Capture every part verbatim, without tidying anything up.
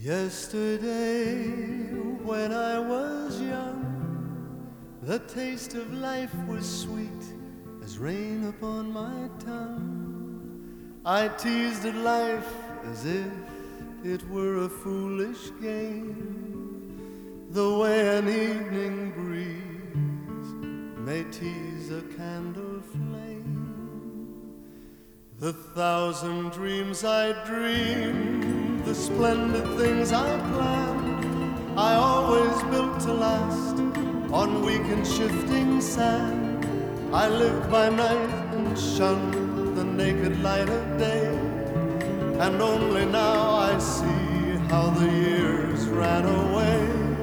Yesterday, when I was young, the taste of life was sweet as rain upon my tongue. I teased at life as if it were a foolish game, the way an evening breeze may tease a candle flame. The thousand dreams I dreamed, the splendid things I planned, I always built to last on weak and shifting sand. I lived by night and shunned the naked light of day, and only now I see how the years ran away.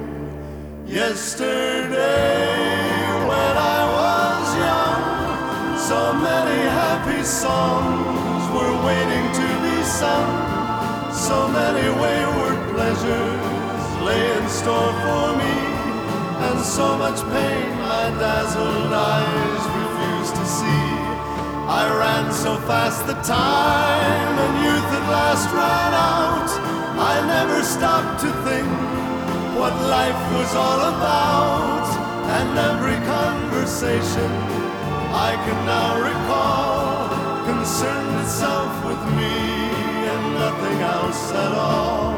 Yesterday, when I was young, so many happy songs were waiting to be sung. So many wayward pleasures lay in store for me, and so much pain my dazzled eyes refused to see. I ran so fast the time and youth at last ran out. I never stopped to think what life was all about, and every conversation I can now recall concerned itself with me and nothing else at all.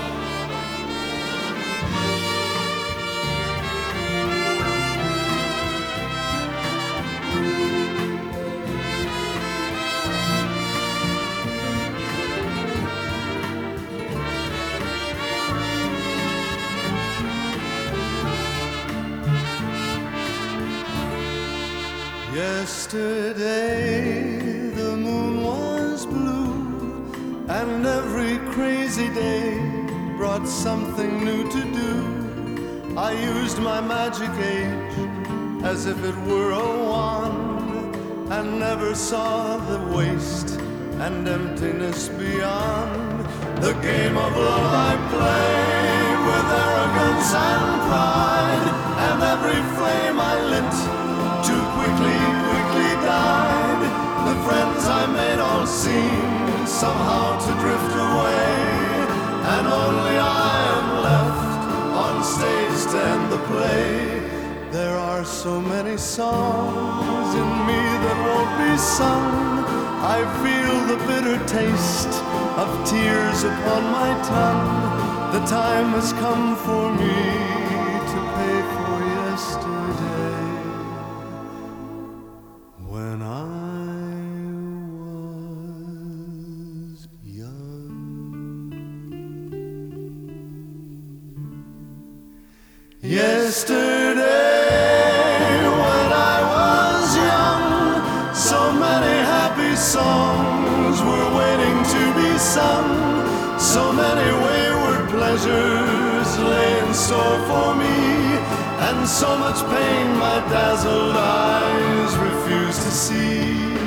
Yesterday the moon was blue, and every crazy day brought something new to do. I used my magic age as if it were a wand, and never saw the waste and emptiness beyond. The game of love I played with arrogance and pride, and every flame I lit too quickly, quickly died. The friends I made all seemed somehow to drift away, and only I am left on stage to end the play. There are so many songs in me that won't be sung. I feel the bitter taste of tears upon my tongue. The time has come for me to pay for yesterday, when I was young. Yesterday, when I was young, so many happy songs were waiting to be sung. So many wayward pleasures lay in store for me, and so much pain my dazzled eyes refused to see.